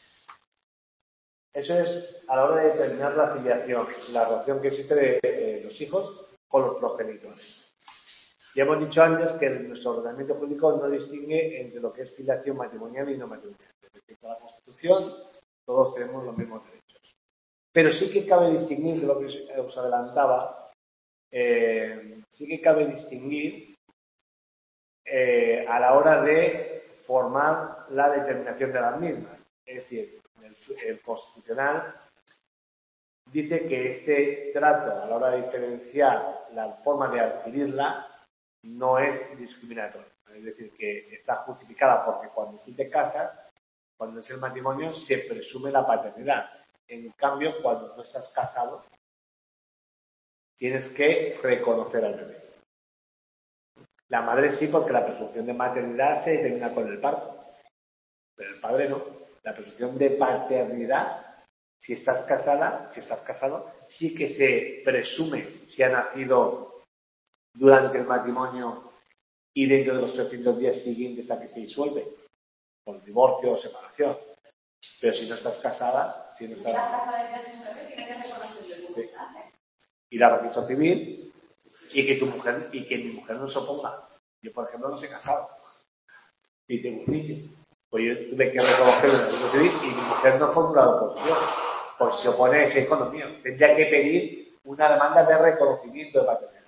Eso es a la hora de determinar la filiación, la relación que existe de los hijos con los progenitores. Ya hemos dicho antes que nuestro ordenamiento jurídico no distingue entre lo que es filiación matrimonial y no matrimonial. Respecto a la Constitución, todos tenemos los mismos derechos. Pero sí que cabe distinguir, de lo que os adelantaba, sí que cabe distinguir a la hora de formar la determinación de las mismas. Es decir, el Constitucional dice que este trato a la hora de diferenciar la forma de adquirirla no es discriminatorio. Es decir, que está justificada porque cuando tú te casas, cuando es el matrimonio, se presume la paternidad. En cambio, cuando no estás casado, tienes que reconocer al bebé. La madre sí, porque la presunción de maternidad se determina con el parto. Pero el padre no. La presunción de paternidad, si estás casado, sí que se presume si ha nacido durante el matrimonio y dentro de los 300 días siguientes a que se disuelve, por divorcio o separación. Pero si no estás casada, si no estás... Sí. Ir al registro civil y que mi mujer no se oponga. Yo, por ejemplo, no soy casado y tengo un niño. Pues yo tuve que reconocerlo en el registro civil y mi mujer no ha formulado oposición. Porque si se opone ese hijo no mío. Tendría que pedir una demanda de reconocimiento de paternidad.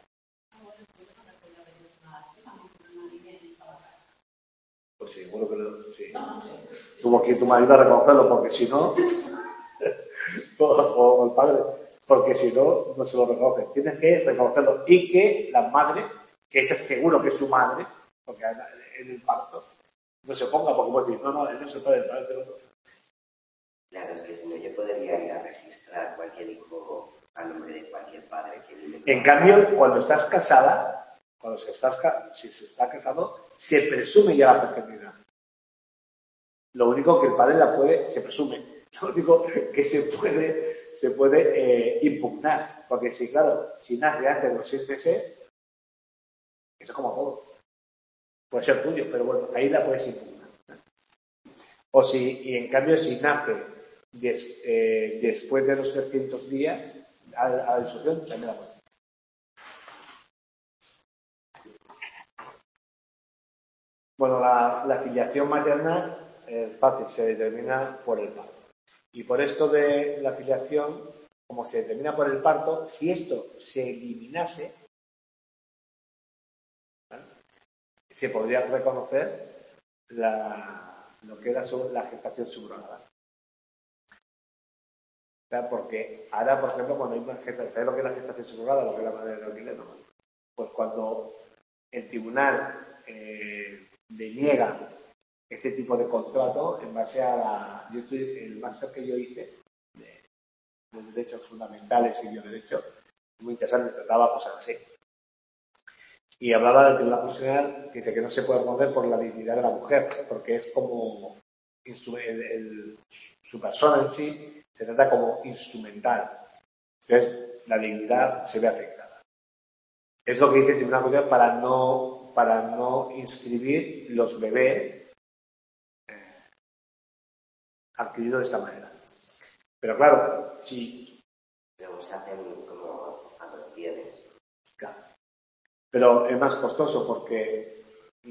Pues sí, seguro que sí. Tuvo que ir tu marido a reconocerlo porque si no, o el padre, porque si no, no se lo reconoce. Tienes que reconocerlo y que la madre, que ese seguro que es su madre, porque en el parto, no se ponga porque puede decir, no, él no se puede, el padre es el otro. Claro, es que si no yo podría ir a registrar cualquier hijo a nombre de cualquier padre que vive. En cambio, cuando estás casada, si se está casado, se presume ya la paternidad. Lo único que el padre se presume. Lo único que se puede impugnar. Porque si nace antes de los 6 meses, eso es como todo. Puede ser tuyo, pero bueno, ahí la puedes impugnar. Y en cambio, si nace después de los 300 días, a la disolución, también la puedes. Bueno, la filiación materna es fácil, se determina por el parto. Y por esto de la filiación, como se determina por el parto, si esto se eliminase, ¿vale?, se podría reconocer lo que era la gestación subrogada. Porque ahora, por ejemplo, cuando hay una gestación, ¿sabes lo que es la gestación subrogada? Lo que es la madre de alquiler, ¿no? Pues cuando el tribunal deniega ese tipo de contrato en base a el máster que yo hice de derechos fundamentales y bioderechos, muy interesante, trataba cosas así. Y hablaba del Tribunal Constitucional, que dice que no se puede romper por la dignidad de la mujer, porque es como su persona en sí se trata como instrumental. Entonces, la dignidad se ve afectada. Es lo que dice el Tribunal Constitucional para no inscribir los bebés adquiridos de esta manera. Pero claro, si... Luego se hacen como adopciones. Claro. Pero es más costoso porque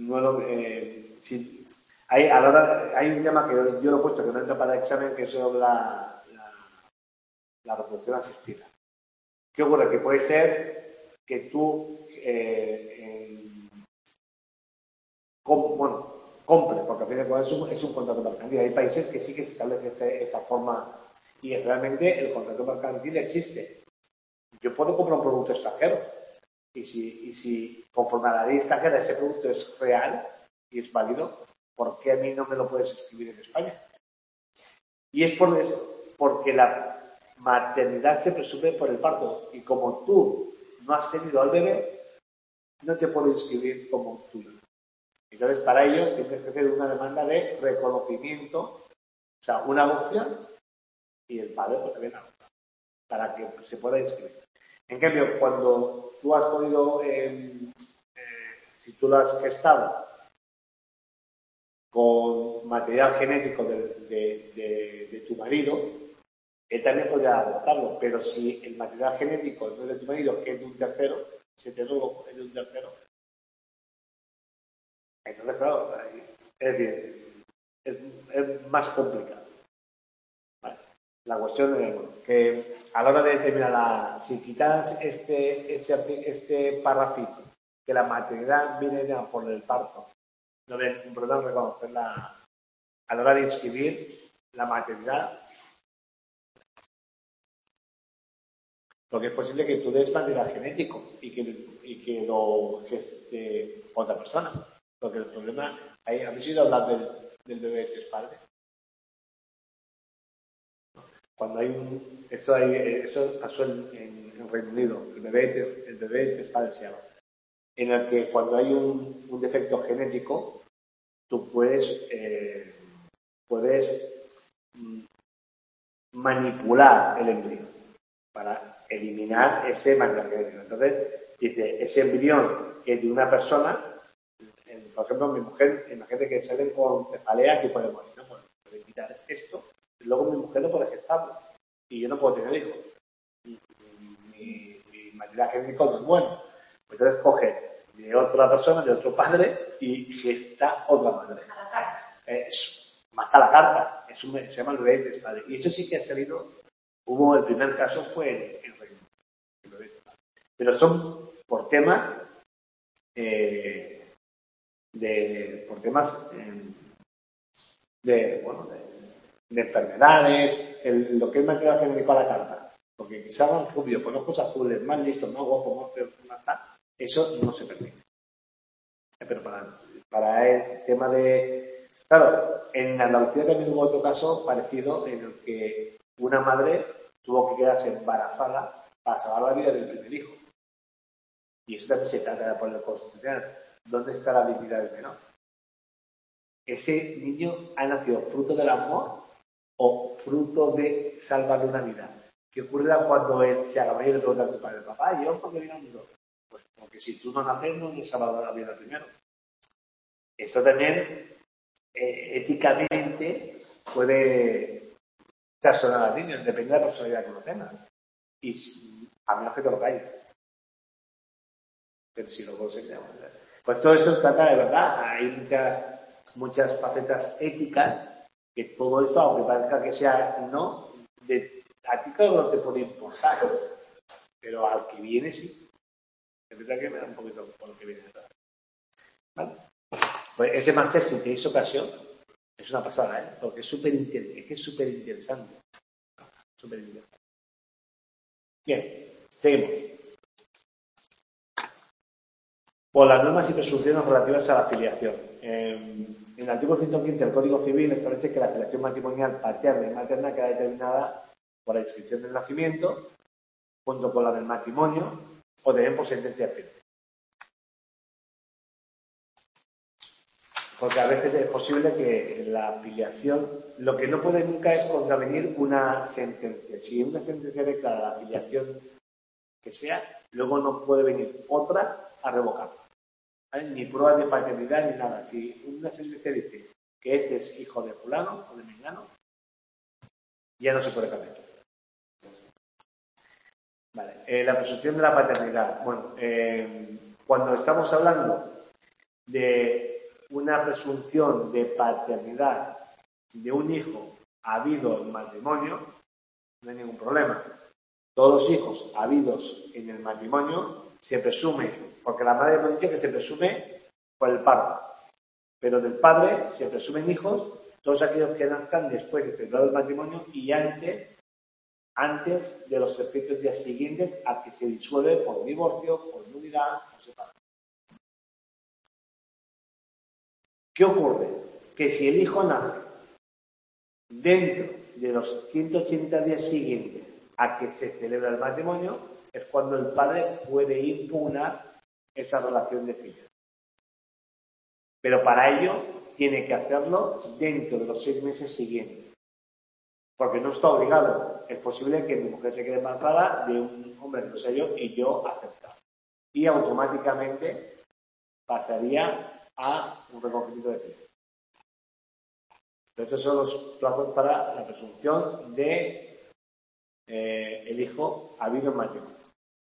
hay un tema que yo lo he puesto que no entra para el examen, que es sobre la reproducción asistida. ¿Qué ocurre? Que puede ser que tú compres, porque al fin de cuentas es un contrato mercantil. Hay países que sí que se establece esta forma y realmente el contrato mercantil existe. Yo puedo comprar un producto extranjero y si conforme a la ley extranjera ese producto es real y es válido, ¿por qué a mí no me lo puedes escribir en España? Y es por eso, porque la maternidad se presume por el parto y como tú no has tenido al bebé, no te puedo inscribir como tuyo. Entonces, para ello tienes que hacer una demanda de reconocimiento, o sea, una adopción y el padre pues también adopta, para que se pueda inscribir. En cambio, cuando tú has podido, si tú lo has gestado con material genético de tu marido, él también podría adoptarlo, pero si el material genético no es de tu marido, que es de un tercero, si te lo es de un tercero, entonces claro, es decir, es más complicado. Vale. La cuestión es que a la hora de determinar si quitas este parrafito, que la maternidad viene ya por el parto, no hay ningún problema en reconocerla a la hora de inscribir la maternidad, porque es posible que tú des material genético y que lo geste otra persona, porque el problema, ¿habéis oído hablar del bebé de tres padres? Cuando hay eso pasó en Reino Unido, el bebé de tres padres se llama, en el que cuando hay un defecto genético, tú puedes manipular el embrión para eliminar ese material genético. Entonces, dice, ese embrión que es de una persona, por ejemplo, mi mujer, imagínate que salen con cefaleas y puede morir, ¿no? Pues, puede quitar esto, y luego mi mujer no puede gestarlo, y yo no puedo tener hijos. Mi material genético no es bueno. Entonces coge de otra persona, de otro padre, y gesta otra madre. A la carta. Mata la carta. Se llama el bebé de tres padres. Y eso sí que ha salido. El primer caso fue en Reino Unido. Pero son por temas por temas de enfermedades, lo que es material genético a la carta. Porque quizá van rubio, con ojos azules, más listos, más guapos, más feos, más tal, eso no se permite. Pero para el tema de... Claro, en Andalucía también hubo otro caso parecido en el que una madre tuvo que quedarse embarazada para salvar la vida del primer hijo. Y eso también se trata por el Constitucional. ¿Dónde está la dignidad del menor? ¿Ese niño ha nacido fruto del amor o fruto de salvarle una vida? ¿Qué ocurrirá cuando él se haga mayor y le pregunta a tu padre, papá, ¿yo por qué vine al mundo? Pues porque si tú no naces, no le has salvado la vida primero. Esto también, éticamente, puede trastornar al niño, depende de la personalidad que uno tenga. Y a menos que te lo calles. Pero si lo consigues, pues todo eso trata de verdad. Hay muchas facetas éticas que todo esto, aunque parezca que sea no, a ti claro no te puede importar, pero al que viene sí. Es verdad que me da un poquito por lo que viene detrás. ¿Vale? Pues ese máster, si tenéis ocasión, es una pasada, ¿eh? Porque es súper interesante. Súper interesante. Bien, seguimos. por las normas y presunciones relativas a la filiación. En el artículo 115 del Código Civil establece que la filiación matrimonial paterna y materna queda determinada por la inscripción del nacimiento, junto con la del matrimonio, o también por sentencia firme. Porque a veces es posible que la filiación, lo que no puede nunca es contravenir una sentencia. Si una sentencia declara la filiación que sea, luego no puede venir otra a revocarla. ¿Vale? Ni prueba de paternidad ni nada. Si una sentencia dice que ese es hijo de fulano o de mengano, ya no se puede cambiar. Vale. La presunción de la paternidad. Bueno, cuando estamos hablando de una presunción de paternidad de un hijo habido en matrimonio, no hay ningún problema. Todos los hijos habidos en el matrimonio se presume, porque la madre nos dice que se presume por el parto, pero del padre se presumen hijos todos aquellos que nazcan después de celebrado el matrimonio y antes de los 300 días siguientes a que se disuelve por divorcio, por nulidad o separación. ¿Qué ocurre? Que si el hijo nace dentro de los 180 días siguientes a que se celebra el matrimonio, es cuando el padre puede impugnar esa relación de filiación. Pero para ello tiene que hacerlo dentro de los 6 meses siguientes. Porque no está obligado. Es posible que mi mujer se quede embarazada de un hombre que no sé yo y yo aceptar. Y automáticamente pasaría a un reconocimiento de filiación. Estos son los plazos para la presunción de el hijo habido en matrimonio.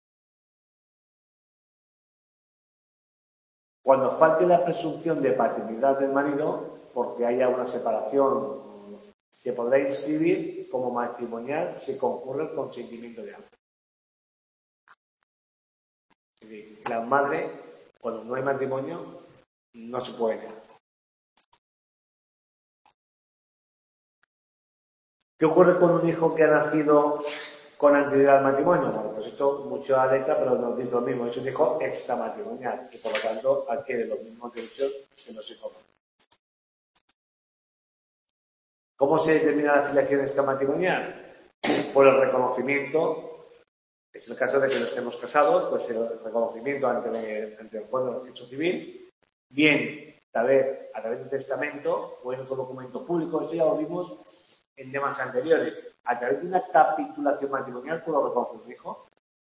Cuando falte la presunción de paternidad del marido, porque haya una separación, se podrá inscribir como matrimonial si concurre el consentimiento de ambos. Es decir, la madre, cuando no hay matrimonio, no se puede negar. ¿Qué ocurre con un hijo que ha nacido con anterioridad al matrimonio? Bueno, pues esto mucho a letra, pero nos dice lo mismo. Es un hijo extramatrimonial y por lo tanto adquiere los mismos derechos que los hijos. ¿Cómo se determina la filiación extramatrimonial? Por el reconocimiento. Es el caso de que no estemos casados, pues el reconocimiento ante el juez de registro civil, bien a través del testamento o en otro documento público. Esto ya lo vimos en temas anteriores. A través de una capitulación matrimonial, ¿puedo reconocer a un hijo?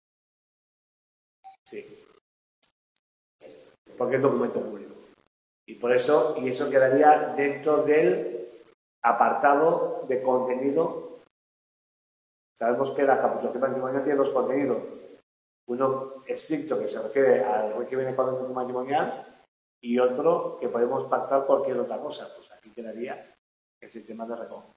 Sí. Porque es documento público. Y por eso, y eso quedaría dentro del apartado de contenido. Sabemos que la capitulación matrimonial tiene 2 contenidos. Uno estricto, que se refiere al régimen económico matrimonial, y otro que podemos pactar cualquier otra cosa. Pues aquí quedaría el sistema de reconocimiento.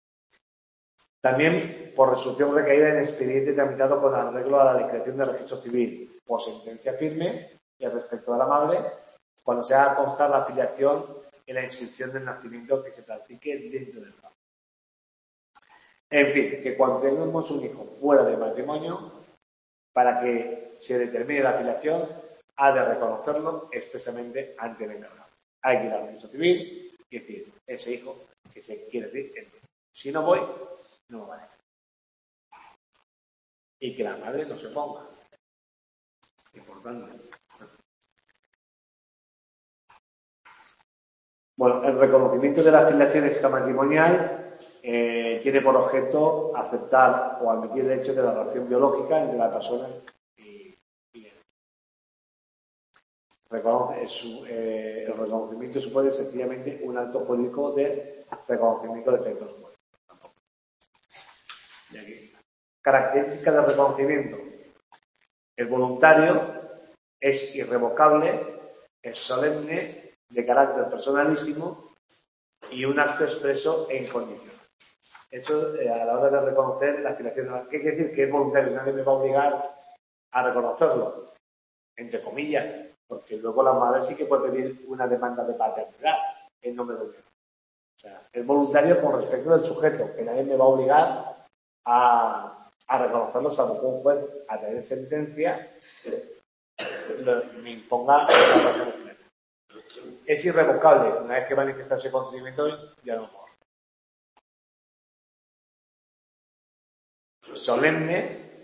También por resolución recaída en expediente tramitado con arreglo a la declaración de registro civil, por sentencia firme y respecto a la madre, cuando se haga constar la filiación en la inscripción del nacimiento que se practique dentro del padre. En fin, que cuando tengamos un hijo fuera de matrimonio, para que se determine la filiación, ha de reconocerlo expresamente ante el encargado. Hay que ir al registro civil y decir, ese hijo que se quiere decir, si no voy, no vale. Y que la madre no se ponga. Importante. Bueno, el reconocimiento de la filiación extramatrimonial tiene por objeto aceptar o admitir el hecho de la relación biológica entre la persona y él. El reconocimiento supone sencillamente un acto jurídico de reconocimiento de efectos humanos. Características del reconocimiento. El voluntario es irrevocable, es solemne, de carácter personalísimo y un acto expreso e incondicional. Esto a la hora de reconocer la filiación. ¿Qué quiere decir? Que es voluntario, nadie me va a obligar a reconocerlo, entre comillas, porque luego la madre sí que puede pedir una demanda de paternidad en nombre de un hijo. O sea, es voluntario con respecto del sujeto, que nadie me va a obligar a reconocerlo, salvo que un juez, a través de sentencia, me imponga esa relación solemne. Es irrevocable. Una vez que manifiesta ese consentimiento, ya no puedo. Solemne,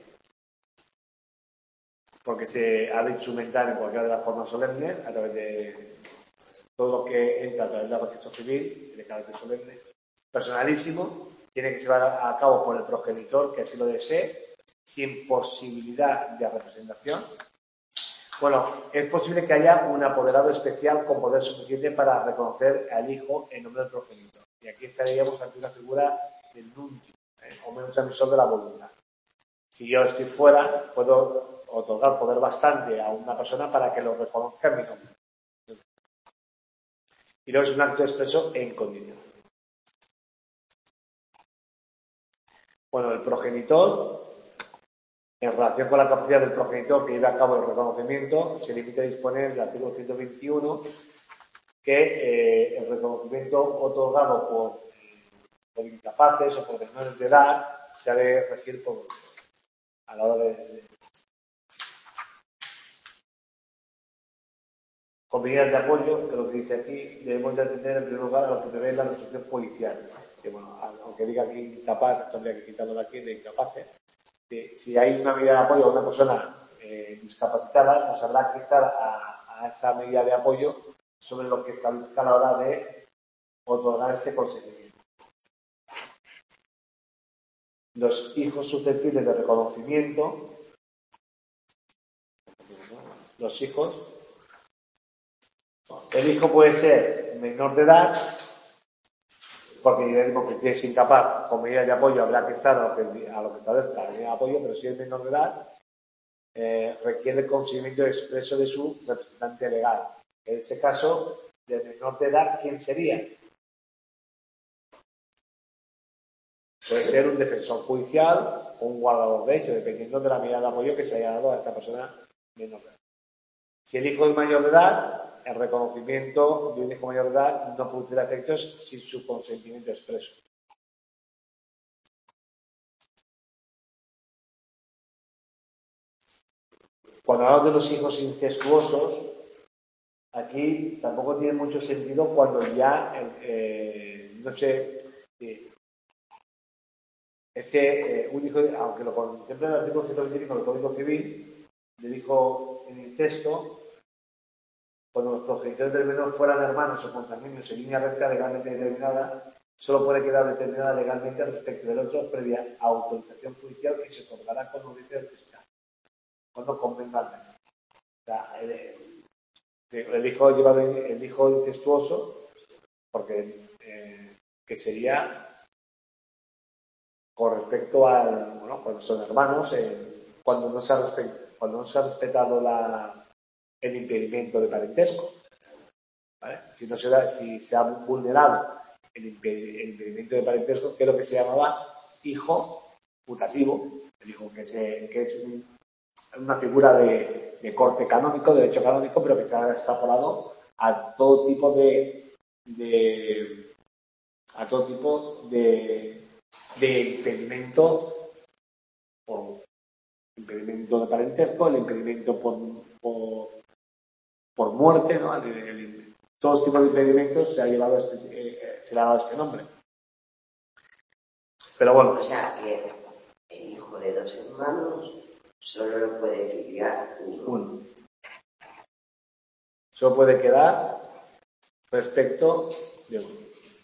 porque se ha de instrumentar en cualquiera de las formas solemnes, a través de todo lo que entra a través del registro civil, de carácter solemne. Personalísimo, tiene que llevar a cabo por el progenitor, que así lo desee, sin posibilidad de representación. Bueno, es posible que haya un apoderado especial con poder suficiente para reconocer al hijo en nombre del progenitor. Y aquí estaríamos ante una figura del nuncio, como un transmisor de la voluntad. Si yo estoy fuera, puedo otorgar poder bastante a una persona para que lo reconozca en mi nombre. Y luego es un acto expreso en condición. Bueno, el progenitor, en relación con la capacidad del progenitor que lleve a cabo el reconocimiento, se limita a disponer del artículo 121 que el reconocimiento otorgado por incapaces o por menores de edad se ha de regir a la hora con medidas de apoyo, que lo que dice aquí, debemos de atender en primer lugar a lo que prevé la resolución policial. Que bueno, aunque diga aquí incapaz, esto habría que quitarlo de aquí, de incapaces. Si hay una medida de apoyo a una persona discapacitada, pues habrá que estar a esa medida de apoyo sobre lo que establezca a la hora de otorgar este consentimiento. Los hijos susceptibles de reconocimiento, los hijos, el hijo puede ser menor de edad, porque ya digo que si es incapaz, con medidas de apoyo habrá que estar a lo que establezca la medida de apoyo, pero si es menor de edad, requiere el consentimiento expreso de su representante legal. En ese caso, de menor de edad, ¿quién sería? Puede ser un defensor judicial o un guardador de hecho, dependiendo de la medida de apoyo que se haya dado a esta persona menor de edad. Si el hijo es mayor de edad, el reconocimiento de un hijo mayor de edad no producirá efectos sin su consentimiento expreso. Cuando hablamos de los hijos incestuosos, aquí tampoco tiene mucho sentido cuando ya, no sé, un hijo, aunque lo contempla en el artículo 125 del Código Civil, del hijo en incesto, cuando los progenitores del menor fueran hermanos o consanguíneos en línea recta legalmente determinada, solo puede quedar determinada legalmente respecto del otro previa autorización judicial que se otorgará con audiencia del fiscal, cuando convenga al menor. O sea, el hijo incestuoso, porque que sería con respecto al, bueno, cuando son hermanos, cuando no se ha respetado el impedimento de parentesco, ¿vale? Si se ha vulnerado el impedimento de parentesco, que es lo que se llamaba hijo putativo, el hijo que es una figura de corte canónico, de derecho canónico, pero que se ha extrapolado a todo tipo de impedimento, por impedimento de parentesco, el impedimento por muerte, ¿no? Todos tipos de impedimentos se le ha dado este nombre. Pero bueno. O sea, que el hijo de dos hermanos solo lo puede filiar uno. Solo puede quedar respecto de uno.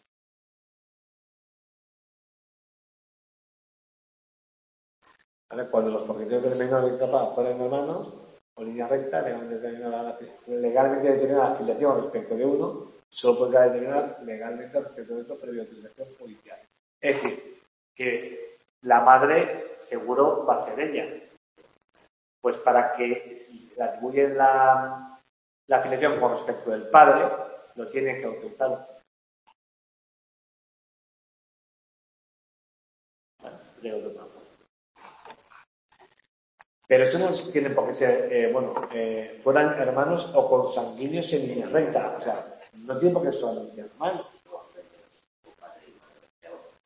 ¿Vale? Cuando los progenitores del menor incapaz fueran hermanos, o línea recta, legalmente determinada la filiación respecto de uno, solo puede quedar determinada legalmente respecto de otro previa autorización judicial. Es decir, que la madre seguro va a ser ella. Pues para que le atribuyen la filiación con respecto del padre, lo tiene que autorizar. ¿Vale? Pero eso no tiene por qué ser, fueran hermanos o consanguíneos en línea recta. O sea, no tiene por qué ser hermanos.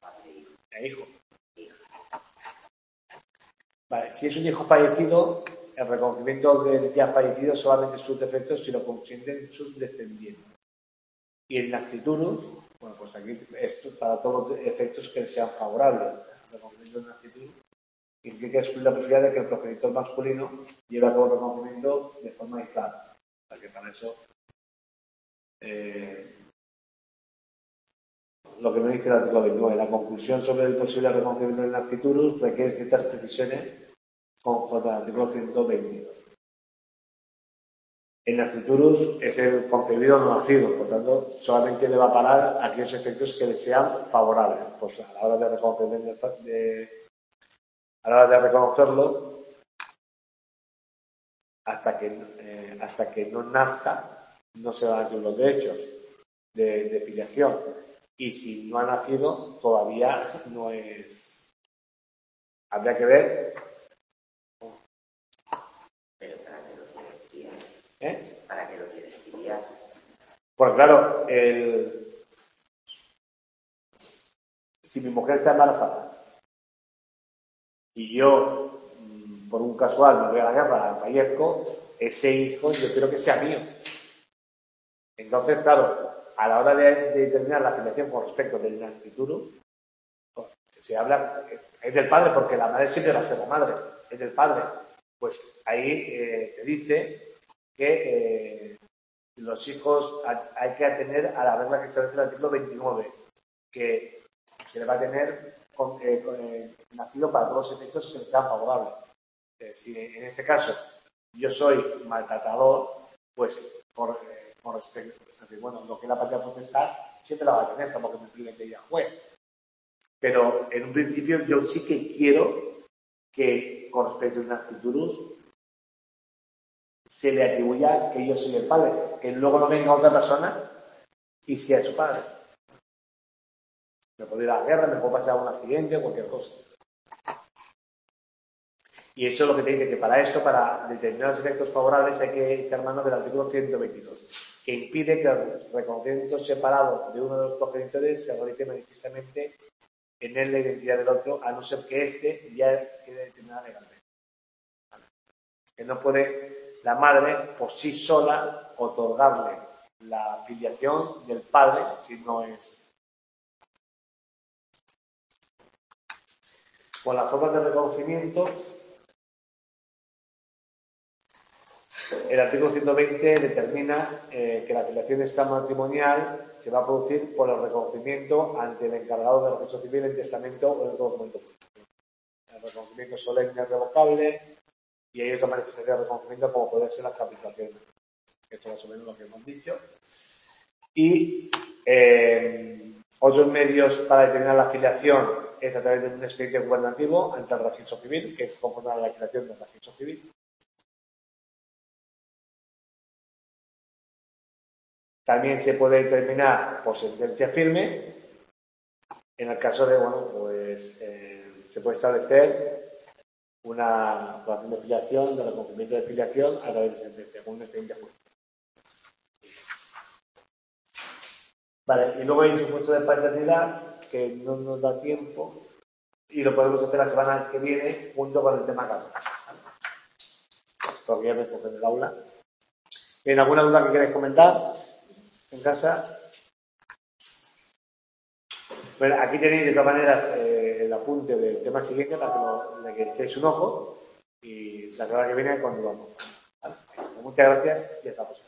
Hijo. Vale, si es un hijo fallecido, el reconocimiento del ya fallecido solamente sus defectos si lo consienten sus descendientes. Y el nasciturus, bueno, pues aquí esto para todos los efectos que sean favorables. El reconocimiento del nasciturus implica excluir la posibilidad de que el progenitor masculino lleve a cabo el reconocimiento de forma aislada. O sea que para eso lo que me dice el artículo 29, la conclusión sobre el posible reconocimiento del nasciturus requiere ciertas precisiones conforme al artículo 122. El nasciturus es el concebido no nacido, por tanto, solamente le va a parar aquellos efectos que le sean favorables. Pues a la hora de reconocerlo, hasta que no nazca, no se van a tener los derechos de filiación. Y si no ha nacido, todavía no es. Habría que ver. Pero ¿para qué lo quieres filiar? ¿Eh? ¿Para qué lo quieres filiar? Pues claro, si mi mujer está embarazada y yo, por un casual, me voy a la guerra, fallezco, ese hijo yo quiero que sea mío. Entonces, claro, a la hora de determinar la filiación con respecto del nasciturus, se habla, es del padre porque la madre siempre va a ser la madre, es del padre. Pues ahí te dice que los hijos hay que atender a la regla que establece el artículo 29, que se le va a tener nacido para todos los efectos que le sean favorables. Si en este caso yo soy maltratador, pues por respecto, bueno, lo que es la patria potestad siempre la va a tener, salvo que me priven de ella juez. Pero en un principio yo sí que quiero que con respecto al nasciturus se le atribuya que yo soy el padre, que luego no venga otra persona y sea su padre. Me puedo ir a la guerra, me puedo pasar un accidente, cualquier cosa. Y eso es lo que te dice, que para esto, para determinar los efectos favorables, hay que echar mano del artículo 122, que impide que el reconocimiento separado de uno de los progenitores se realice manifiestamente en él la identidad del otro, a no ser que éste ya quede determinado legalmente. Que no puede la madre por sí sola otorgarle la filiación del padre si no es. Con las formas de reconocimiento, el artículo 120 determina que la filiación extramatrimonial se va a producir por el reconocimiento ante el encargado del registro civil en testamento o en otro documento público. El reconocimiento solemne es revocable y hay otra manifestación de reconocimiento como pueden ser las capitulaciones. Esto es más o menos lo que hemos dicho. Y otros medios para determinar la filiación es a través de un expediente gubernativo ante el registro civil, que es conforme a la declaración del registro civil. También se puede determinar por sentencia firme. En el caso de, bueno, pues se puede establecer una relación de filiación, de reconocimiento de filiación a través de sentencia, con un expediente jurídico. Vale, y luego hay un supuesto de paternidad que no nos da tiempo y lo podemos hacer la semana que viene junto con el tema 14. Porque ya me cogen el aula. ¿Tienen alguna duda que queráis comentar en casa? Bueno, aquí tenéis de todas maneras el apunte del tema siguiente para que le echéis un ojo y la semana que viene continuamos. ¿Vale? Muchas gracias y hasta la próxima.